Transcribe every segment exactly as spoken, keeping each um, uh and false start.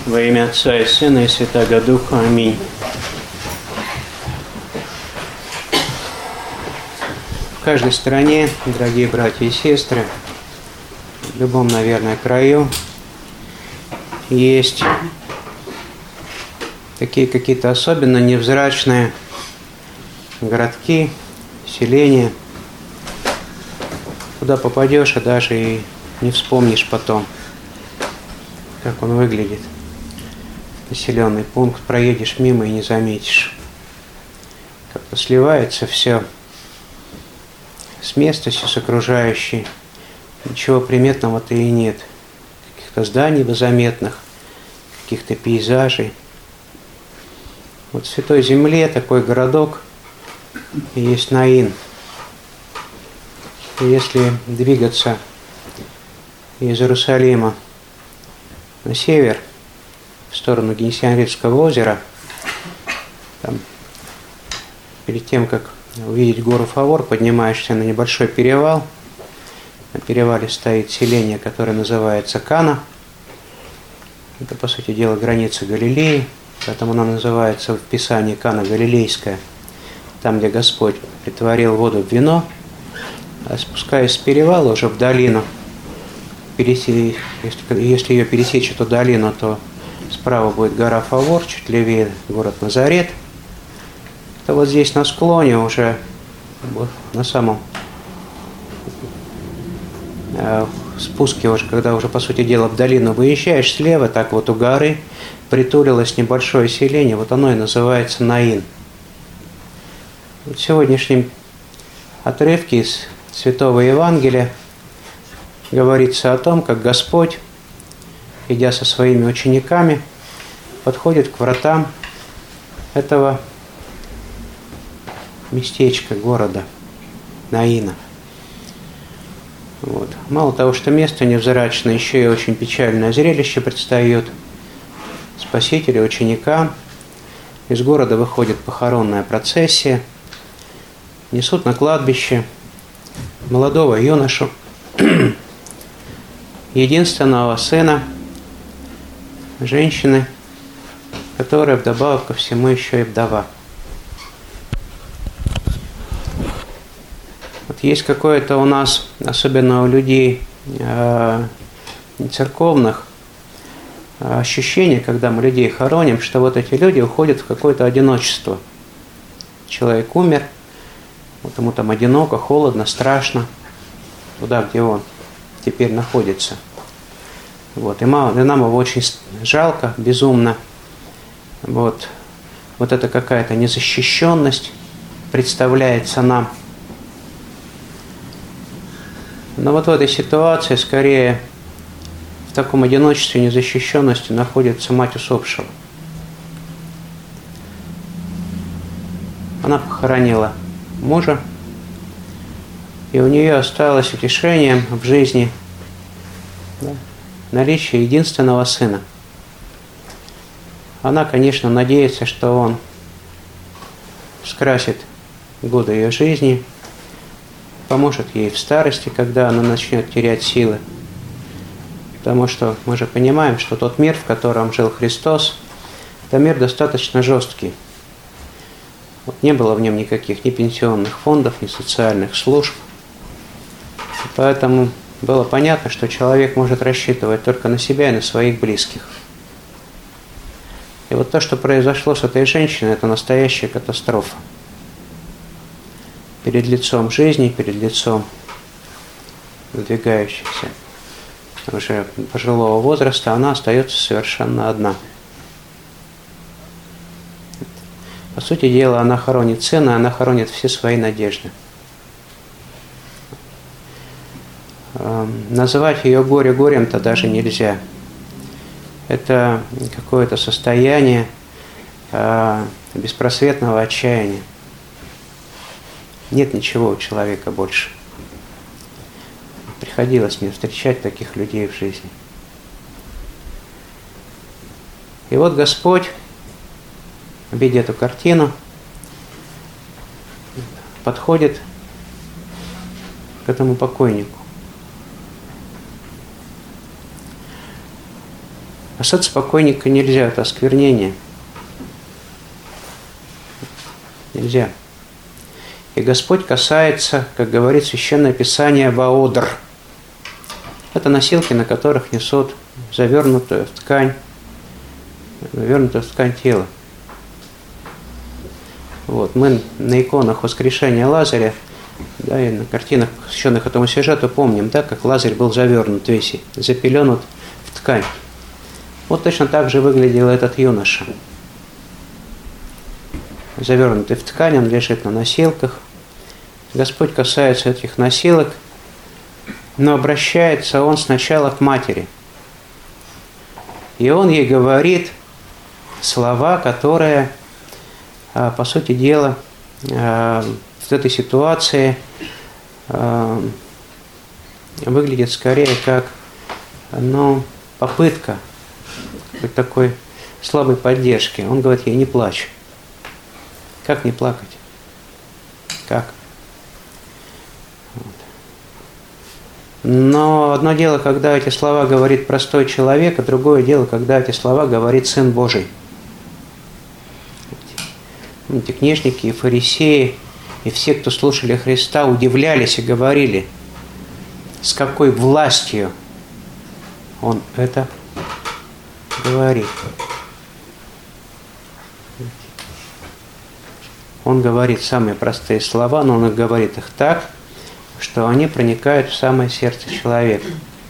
Во имя Отца и Сына и Святаго Духа. Аминь. В каждой стране, дорогие братья и сестры, в любом, наверное, краю есть такие какие-то особенно невзрачные городки, селения, куда попадешь, и даже и не вспомнишь потом, как он выглядит. Населенный пункт, проедешь мимо и не заметишь. Как-то сливается все с местностью, с окружающей. Ничего приметного-то и нет. Каких-то зданий заметных, каких-то пейзажей. Вот в Святой Земле такой городок есть Наин. И если двигаться из Иерусалима на север, в сторону Генесарецкого озера, там, перед тем, как увидеть гору Фавор, поднимаешься на небольшой перевал. На перевале стоит селение, которое называется Кана. Это, по сути дела, граница Галилеи, поэтому она называется в Писании Кана Галилейская, там, где Господь притворил воду в вино. А спускаясь с перевала уже в долину, пересечь, если, если ее пересечь, эту долину, то справа будет гора Фавор, чуть левее город Назарет. Это вот здесь на склоне уже, вот на самом э, спуске уже, когда уже, по сути дела, в долину выезжаешь слева, так вот у горы притулилось небольшое селение, вот оно и называется Наин. Вот в сегодняшнем отрывке из Святого Евангелия говорится о том, как Господь, идя со своими учениками, подходит к вратам этого местечка, города Наина. Вот. Мало того, что место невзрачное, еще и очень печальное зрелище предстает. Спасители, ученикам. Из города выходит похоронная процессия. Несут на кладбище молодого юношу, единственного сына женщины, которая вдобавок ко всему еще и вдова. Вот есть какое-то у нас, особенно у людей э, церковных, ощущение, когда мы людей хороним, что вот эти люди уходят в какое-то одиночество. Человек умер, вот ему там одиноко, холодно, страшно, туда, где он теперь находится. Вот. И, мало, и нам его очень жалко, безумно. Вот, вот это какая-то незащищенность представляется нам. Но вот в этой ситуации, скорее, в таком одиночестве и незащищенности находится мать усопшего. Она похоронила мужа, и у нее осталось утешением в жизни, да, наличие единственного сына. Она, конечно, надеется, что он скрасит годы ее жизни, поможет ей в старости, когда она начнет терять силы. Потому что мы же понимаем, что тот мир, в котором жил Христос, это мир достаточно жесткий. Вот не было в нем никаких ни пенсионных фондов, ни социальных служб. И поэтому было понятно, что человек может рассчитывать только на себя и на своих близких. И вот то, что произошло с этой женщиной, это настоящая катастрофа. Перед лицом жизни, перед лицом надвигающихся уже пожилого возраста, она остается совершенно одна. По сути дела, она хоронит сына, она хоронит все свои надежды. Называть ее горе горем-то даже нельзя. Это какое-то состояние беспросветного отчаяния. Нет ничего у человека больше. Приходилось мне встречать таких людей в жизни. И вот Господь, видя эту картину, подходит к этому покойнику. Касаться покойника нельзя, это осквернение. Нельзя. И Господь касается, как говорит Священное Писание, ваодр. Это носилки, на которых несут завернутую в ткань, завернутую в ткань тела. Вот, мы на иконах воскрешения Лазаря, да, и на картинах, посвященных этому сюжету, помним, да, как Лазарь был завернут весь, запеленут в ткань. Вот точно так же выглядел этот юноша. Завернутый в ткань, он лежит на носилках. Господь касается этих носилок, но обращается он сначала к матери. И он ей говорит слова, которые, по сути дела, в этой ситуации выглядит скорее как, ну, попытка такой слабой поддержки. Он говорит ей: не плачь. Как не плакать? Как? Вот. Но одно дело, когда эти слова говорит простой человек, а другое дело, когда эти слова говорит Сын Божий. Эти книжники и фарисеи, и все, кто слушали Христа, удивлялись и говорили, с какой властью Он это говорит. Он говорит самые простые слова, но он говорит их так, что они проникают в самое сердце человека.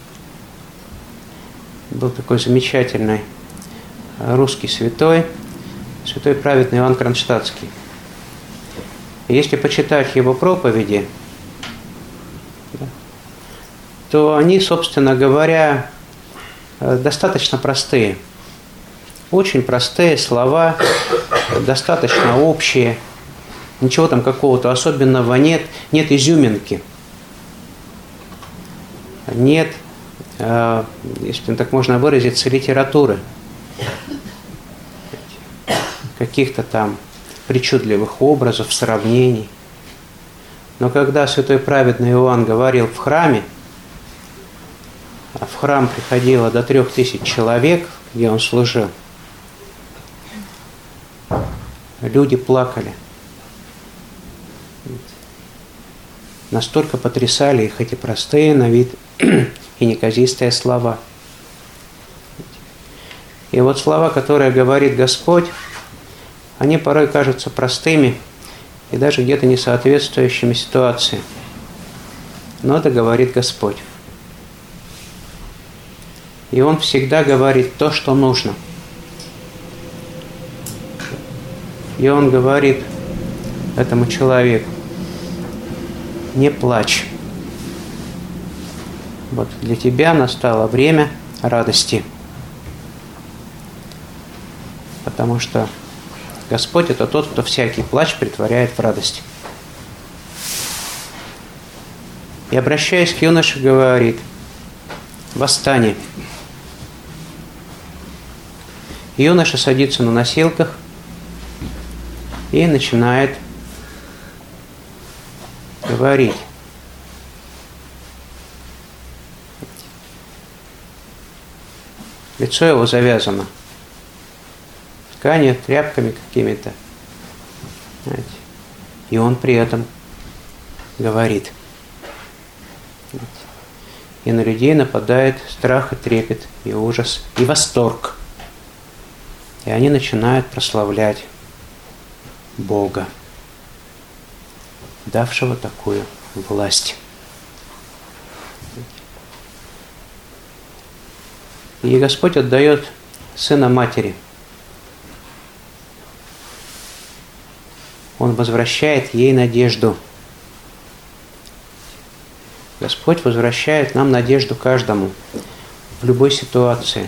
Был такой замечательный русский святой, святой праведный Иоанн Кронштадтский. И если почитать его проповеди, то они, собственно говоря, достаточно простые. Очень простые слова, достаточно общие. Ничего там какого-то особенного нет, нет изюминки. Нет, э, если так можно выразиться, литературы. Каких-то там причудливых образов, сравнений. Но когда святой праведный Иоанн говорил в храме, а в храм приходило до трех тысяч человек, где он служил, люди плакали. Настолько потрясали их эти простые на вид и неказистые слова. И вот слова, которые говорит Господь, они порой кажутся простыми и даже где-то не соответствующими ситуации. Но это говорит Господь. И Он всегда говорит то, что нужно. И Он говорит этому человеку: не плачь. Вот для тебя настало время радости. Потому что Господь – это тот, кто всякий плач претворяет в радость. И, обращаясь к юноше, говорит: восстань. Юноша садится на носилках и начинает говорить. Лицо его завязано тканью, тряпками какими-то. Знаете. И он при этом говорит. И на людей нападает страх и трепет, и ужас, и восторг. И они начинают прославлять Бога, давшего такую власть. И Господь отдает Сына матери. Он возвращает ей надежду. Господь возвращает нам надежду каждому в любой ситуации.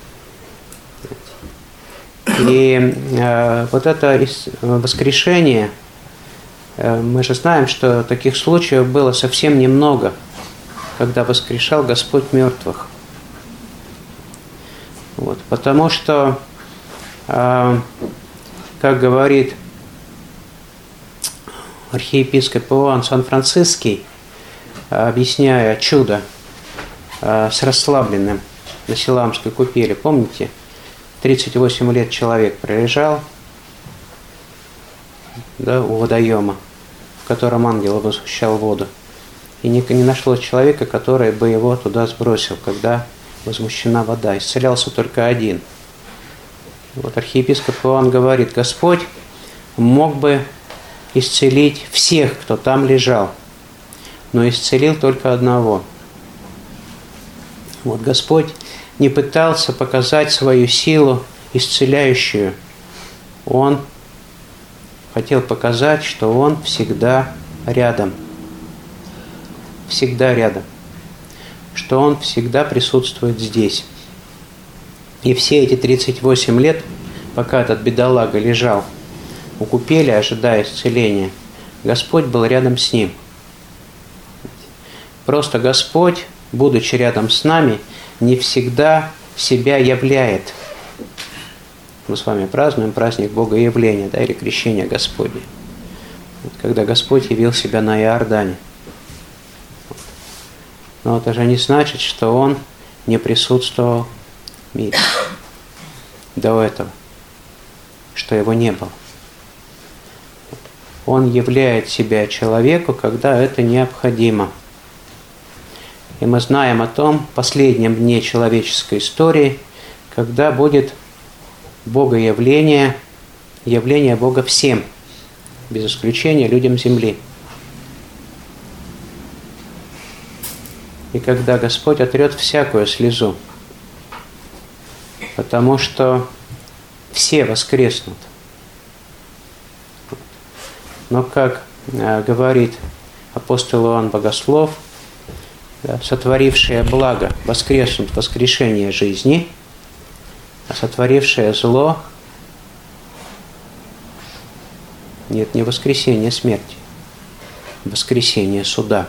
И э, вот это воскрешение, э, мы же знаем, что таких случаев было совсем немного, когда воскрешал Господь мертвых. Вот, потому что, э, как говорит архиепископ Иоанн Сан-Франциский, объясняя чудо э, с расслабленным на Силамской купели, помните? тридцать восемь лет человек пролежал, да, у водоема, в котором ангел возмущал воду. И не, не нашлось человека, который бы его туда сбросил, когда возмущена вода. Исцелялся только один. Вот архиепископ Иоанн говорит: Господь мог бы исцелить всех, кто там лежал, но исцелил только одного. Вот Господь не пытался показать свою силу исцеляющую. Он хотел показать, что Он всегда рядом. Всегда рядом. Что Он всегда присутствует здесь. И все эти тридцать восемь лет, пока этот бедолага лежал у купели, ожидая исцеления, Господь был рядом с ним. Просто Господь, будучи рядом с нами, не всегда себя являет. Мы с вами празднуем праздник Богоявления, да, или Крещения Господне. Когда Господь явил себя на Иордане. Но это же не значит, что Он не присутствовал в мире до этого, что Его не было. Он являет себя человеку, когда это необходимо. И мы знаем о том последнем дне человеческой истории, когда будет Богоявление, явление Бога всем, без исключения людям земли. И когда Господь отрет всякую слезу, потому что все воскреснут. Но, как говорит апостол Иоанн Богослов, сотворившее благо воскреснут в воскрешение жизни, а сотворившее зло нет, не воскресение смерти, воскресение суда.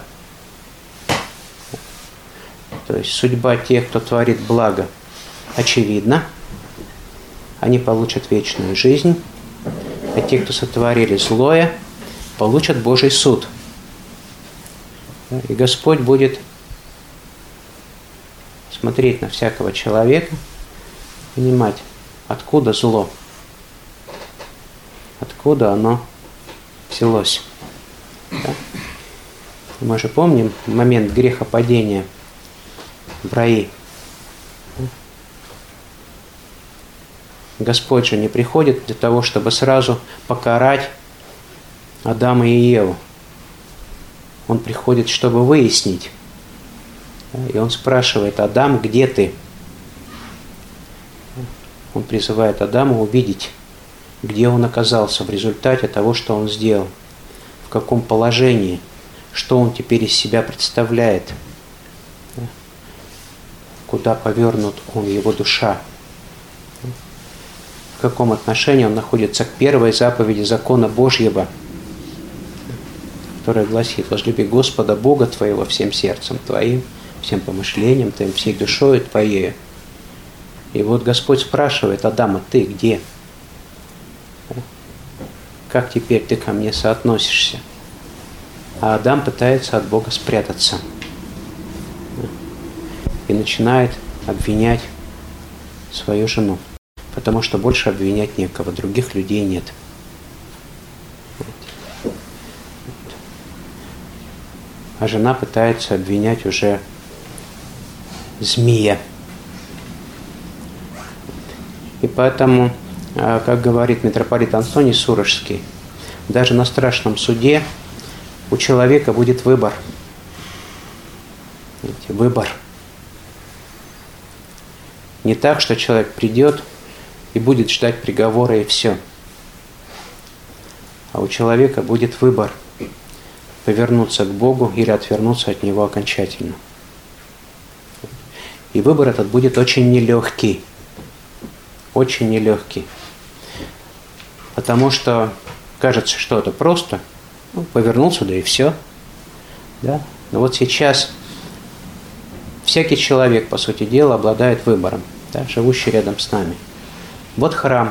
То есть судьба тех, кто творит благо, очевидна. Они получат вечную жизнь, а те, кто сотворили злое, получат Божий суд. И Господь будет смотреть на всякого человека, понимать, откуда зло, откуда оно взялось. Да? Мы же помним момент грехопадения в рае. Господь же не приходит для того, чтобы сразу покарать Адама и Еву. Он приходит, чтобы выяснить. И он спрашивает: Адам, где ты? Он призывает Адама увидеть, где он оказался в результате того, что он сделал, в каком положении, что он теперь из себя представляет, куда повернут он, его душа, в каком отношении он находится к первой заповеди закона Божьего, которая гласит: возлюби Господа Бога твоего всем сердцем твоим, всем помышлением твоим, всей душою твоей. И вот Господь спрашивает Адама: ты где? Как теперь ты ко мне соотносишься? А Адам пытается от Бога спрятаться. И начинает обвинять свою жену. Потому что больше обвинять некого, других людей нет. А жена пытается обвинять уже змея. И поэтому, как говорит митрополит Антоний Сурожский, даже на страшном суде у человека будет выбор. Видите, выбор. Не так, что человек придет и будет ждать приговора и все. А у человека будет выбор: повернуться к Богу или отвернуться от Него окончательно. И выбор этот будет очень нелегкий. Очень нелегкий. Потому что кажется, что это просто. Ну, повернулся, да и все. Да? Но вот сейчас всякий человек, по сути дела, обладает выбором, да, живущий рядом с нами. Вот храм.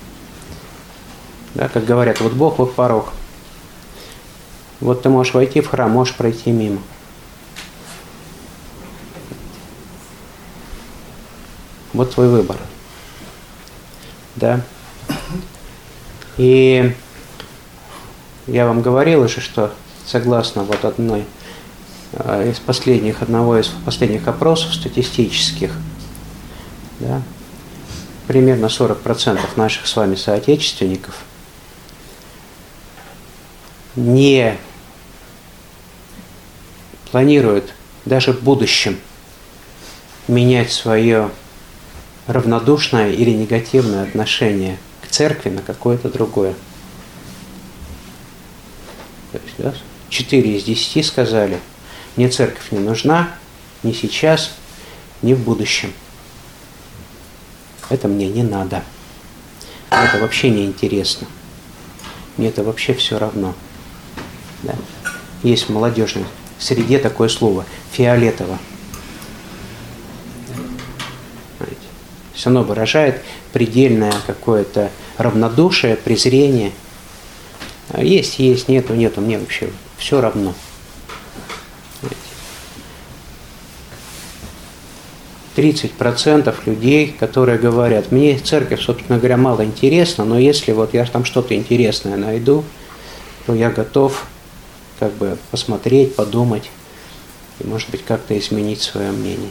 Да, как говорят, вот Бог, вот порог. Вот ты можешь войти в храм, можешь пройти мимо. Вот твой выбор. Да? И я вам говорил уже, что согласно вот одной из последних, одного из последних опросов статистических, да, примерно сорок процентов наших с вами соотечественников не планируют даже в будущем менять свое равнодушное или негативное отношение к церкви на какое-то другое. То есть, да, четыре из десяти сказали, мне церковь не нужна ни сейчас, ни в будущем. Это мне не надо. Мне это вообще не интересно. Мне это вообще все равно. Да. Есть в молодежной среде такое слово фиолетово. То есть оно выражает предельное какое-то равнодушие, презрение. Есть, есть, нету, нету, мне вообще все равно. тридцать процентов людей, которые говорят, мне церковь, собственно говоря, мало интересна, но если вот я там что-то интересное найду, то я готов как бы посмотреть, подумать и, может быть, как-то изменить свое мнение.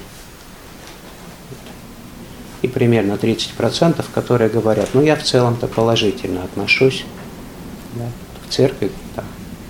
И примерно тридцать процентов, которые говорят, ну я в целом-то положительно отношусь, да, к церкви, да,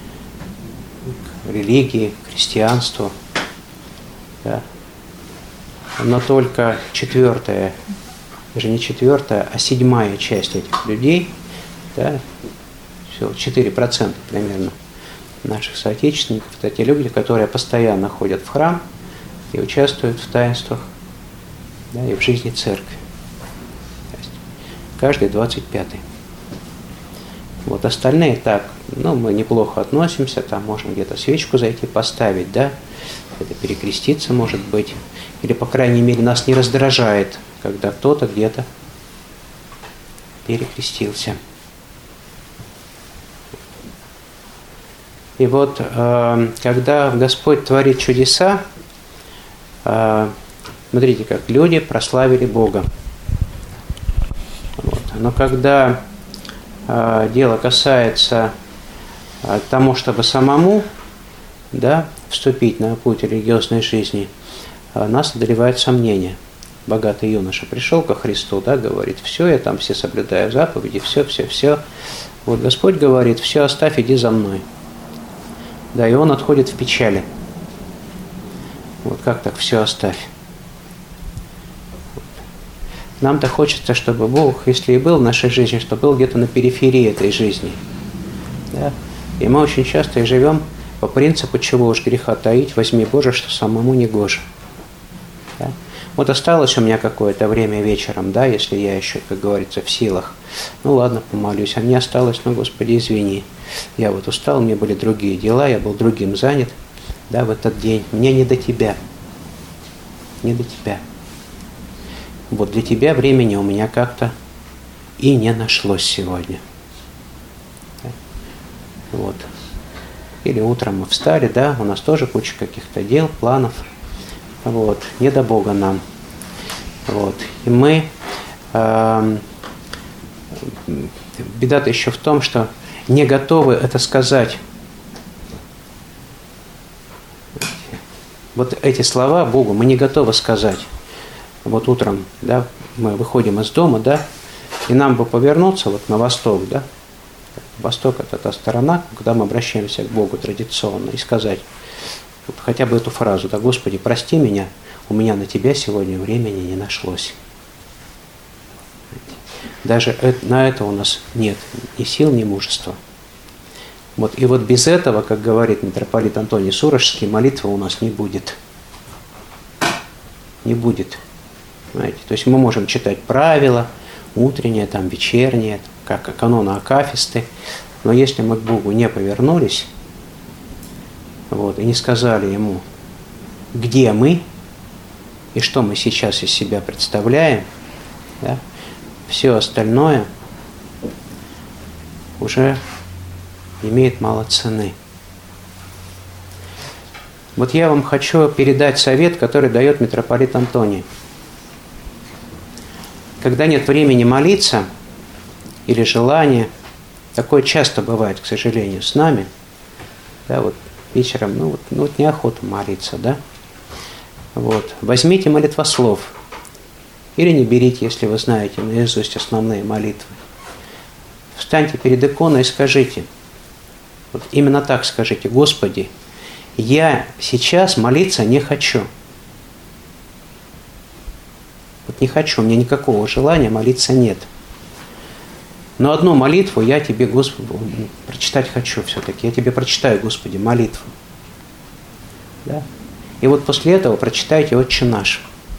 к религии, к христианству, да. Но только четвертая, даже не четвертая, а седьмая часть этих людей, да, все, четыре процента примерно наших соотечественников, это те люди, которые постоянно ходят в храм и участвуют в таинствах, да, и в жизни церкви. То есть каждый двадцать пятый. Вот остальные так, ну, мы неплохо относимся, там можно где-то свечку зайти поставить, да, это перекреститься, может быть, или, по крайней мере, нас не раздражает, когда кто-то где-то перекрестился. И вот, э, когда Господь творит чудеса, э, смотрите, как люди прославили Бога. Вот. Но когда э, дело касается э, тому, чтобы самому, да, вступить на путь религиозной жизни, э, нас одолевает сомнение. Богатый юноша пришел ко Христу, да, говорит, все, я там все соблюдаю заповеди, все, все, все. Вот Господь говорит, все, оставь, иди за мной. Да, и он отходит в печали. Вот как так все оставь? Нам-то хочется, чтобы Бог, если и был в нашей жизни, чтобы был где-то на периферии этой жизни. Да? И мы очень часто и живем по принципу, чего уж греха таить, возьми, Боже, что самому не гоже. Да? Вот осталось у меня какое-то время вечером, да, если я еще, как говорится, в силах. Ну ладно, помолюсь. А не осталось, ну, Господи, извини. Я вот устал, мне были другие дела, я был другим занят, да, в этот день. Мне не до тебя. Не до тебя. Вот для тебя времени у меня как-то и не нашлось сегодня. Да? Вот. Или утром мы встали, да, у нас тоже куча каких-то дел, планов. Вот, не до Бога нам. Вот. И мы... Э, беда-то еще в том, что не готовы это сказать. Вот эти слова Богу мы не готовы сказать. Вот утром, да, мы выходим из дома, да, и нам бы повернуться вот на восток, да. Восток – это та сторона, куда мы обращаемся к Богу традиционно, и сказать вот хотя бы эту фразу, да, Господи, прости меня, у меня на Тебя сегодня времени не нашлось. Даже на это у нас нет ни сил, ни мужества. Вот, и вот без этого, как говорит митрополит Антоний Сурожский, молитвы у нас не будет. Не будет. Знаете, то есть мы можем читать правила, утренние, там, вечерние, как каноны акафисты, но если мы к Богу не повернулись, вот, и не сказали Ему, где мы и что мы сейчас из себя представляем, да, все остальное уже имеет мало цены. Вот я вам хочу передать совет, который дает митрополит Антоний. Когда нет времени молиться, или желание. Такое часто бывает, к сожалению, с нами. Да, вот вечером, ну вот, ну вот неохота молиться, да? Вот. Возьмите молитвослов. Или не берите, если вы знаете наизусть основные молитвы. Встаньте перед иконой и скажите, вот именно так скажите: Господи, я сейчас молиться не хочу. Вот не хочу, у меня никакого желания молиться нет. Но одну молитву я тебе, Господи, прочитать хочу все-таки. Я тебе прочитаю, Господи, молитву. Да? И вот после этого прочитайте «Отче наш».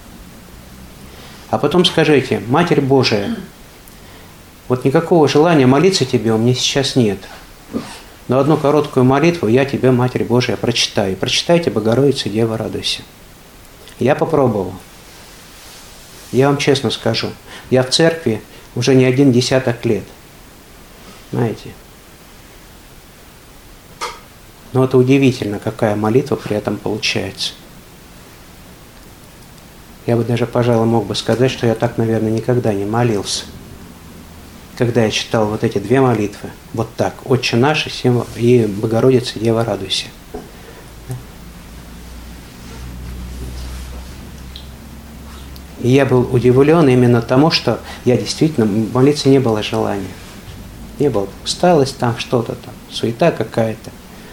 А потом скажите: Матерь Божия, вот никакого желания молиться тебе у меня сейчас нет. Но одну короткую молитву я тебе, Матерь Божия, прочитаю. Прочитайте: Богородица, Дева, радуйся. Я попробовал. Я вам честно скажу, я в церкви уже не один десяток лет. Знаете? Но это удивительно, какая молитва при этом получается. Я бы даже, пожалуй, мог бы сказать, что я так, наверное, никогда не молился. Когда я читал вот эти две молитвы, вот так: «Отче наш» и «Богородица, Дева, радуйся». И я был удивлен именно тому, что я действительно, молиться не было желания. Не было. Усталость там, что-то там, суета какая-то.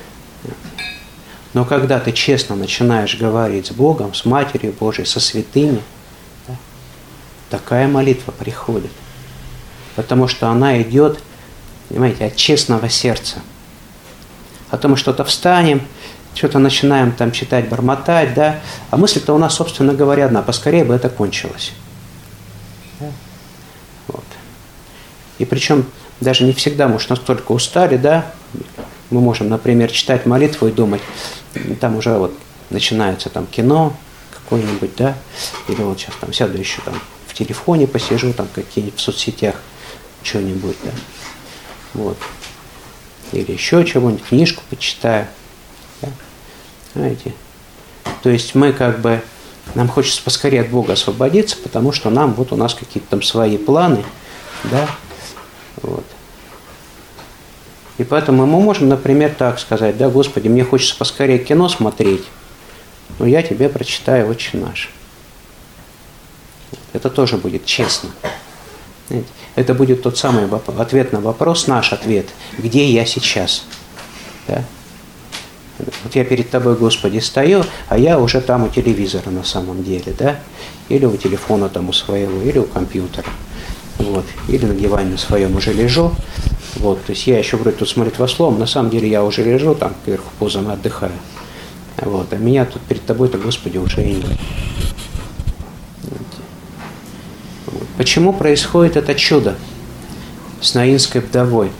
Но когда ты честно начинаешь говорить с Богом, с Матерью Божией, со святыми, да, такая молитва приходит. Потому что она идет, понимаете, от честного сердца. А то мы что-то встанем, что-то начинаем там читать, бормотать, да, а мысль-то у нас, собственно говоря, одна: поскорее бы это кончилось. Да? Вот. И причем даже не всегда, может, настолько устали, да, мы можем, например, читать молитву и думать, там уже вот начинается там кино какое-нибудь, да, или вот сейчас там сяду еще там в телефоне посижу, там какие-нибудь в соцсетях, что-нибудь, да, вот, или еще чего-нибудь, книжку почитаю, да? Знаете, то есть мы как бы, нам хочется поскорее от Бога освободиться, потому что нам, вот у нас какие-то там свои планы, да, вот. И поэтому мы можем, например, так сказать: да, Господи, мне хочется поскорее кино смотреть, но я тебе прочитаю «Отче наш». Это тоже будет честно. Это будет тот самый ответ на вопрос, наш ответ: где я сейчас? Да? Вот я перед тобой, Господи, стою, а я уже там у телевизора на самом деле, да? Или у телефона там у своего, или у компьютера. Вот. Или на диване на своем уже лежу. Вот. То есть я еще вроде тут с молитвословом, на самом деле я уже лежу там кверху пузом и отдыхаю. Вот. А меня тут перед тобой-то, Господи, уже и нет. Вот. Почему происходит это чудо с Наинской вдовой?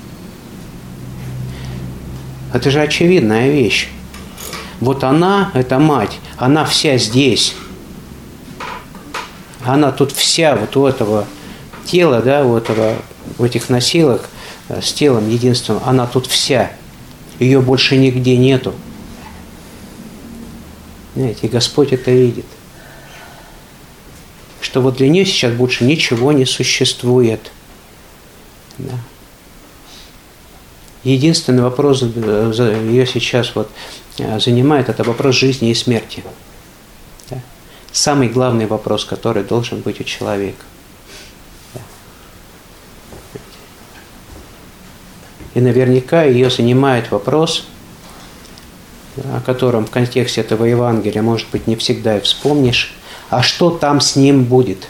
Это же очевидная вещь. Вот она, эта мать, она вся здесь. Она тут вся вот у этого тела, да, у этого, у этих носилок с телом единственным, она тут вся. Ее больше нигде нету. Знаете, и Господь это видит. Что вот для нее сейчас больше ничего не существует. Да. Единственный вопрос ее сейчас вот занимает, это вопрос жизни и смерти. Да. Самый главный вопрос, который должен быть у человека. Да. И наверняка ее занимает вопрос, о котором в контексте этого Евангелия, может быть, не всегда и вспомнишь: а что там с ним будет?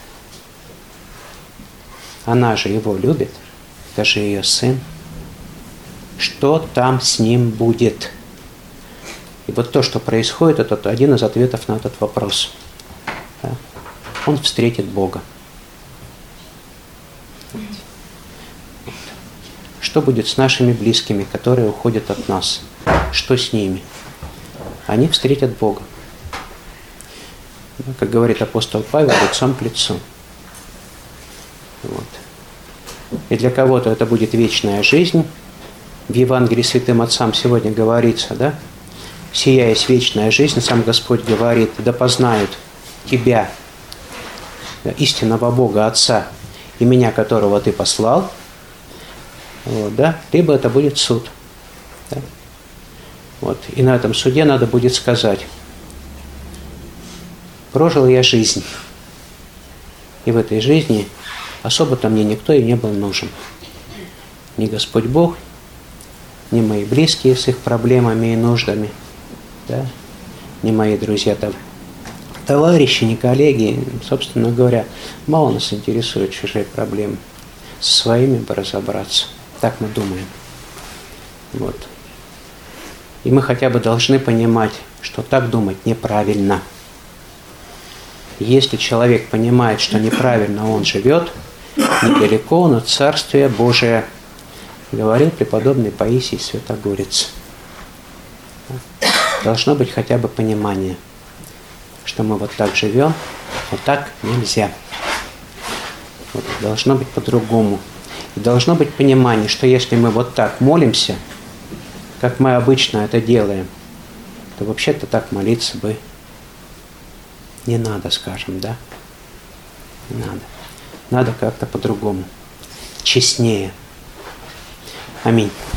Она же его любит, это же ее сын. Что там с ним будет? И вот то, что происходит, это один из ответов на этот вопрос. Да? Он встретит Бога. Что будет с нашими близкими, которые уходят от нас? Что с ними? Они встретят Бога. Как говорит апостол Павел, лицом к лицу. Вот. И для кого-то это будет вечная жизнь. В Евангелии святым отцам сегодня говорится, да? «Сия есть вечная жизнь», сам Господь говорит: «да познают Тебя, да, истинного Бога Отца, и Меня, которого Ты послал, Вот, да? Либо это будет суд. Да? Вот. И на этом суде надо будет сказать: прожил я жизнь, и в этой жизни особо-то мне никто и не был нужен. Ни Господь Бог, ни мои близкие с их проблемами и нуждами, да? Ни мои друзья, товарищи, ни коллеги. Собственно говоря, мало нас интересуют чужие проблемы. Со своими бы разобраться. Так мы думаем. Вот. И мы хотя бы должны понимать, что так думать неправильно. Если человек понимает, что неправильно он живет, недалеко он от Царствия Божия, говорил преподобный Паисий Святогорец. Должно быть хотя бы понимание, что мы вот так живем, вот так нельзя. Вот, должно быть по-другому. И должно быть понимание, что если мы вот так молимся, как мы обычно это делаем, то вообще-то так молиться бы не надо, скажем, да? Не надо. Надо как-то по-другому, честнее. Аминь.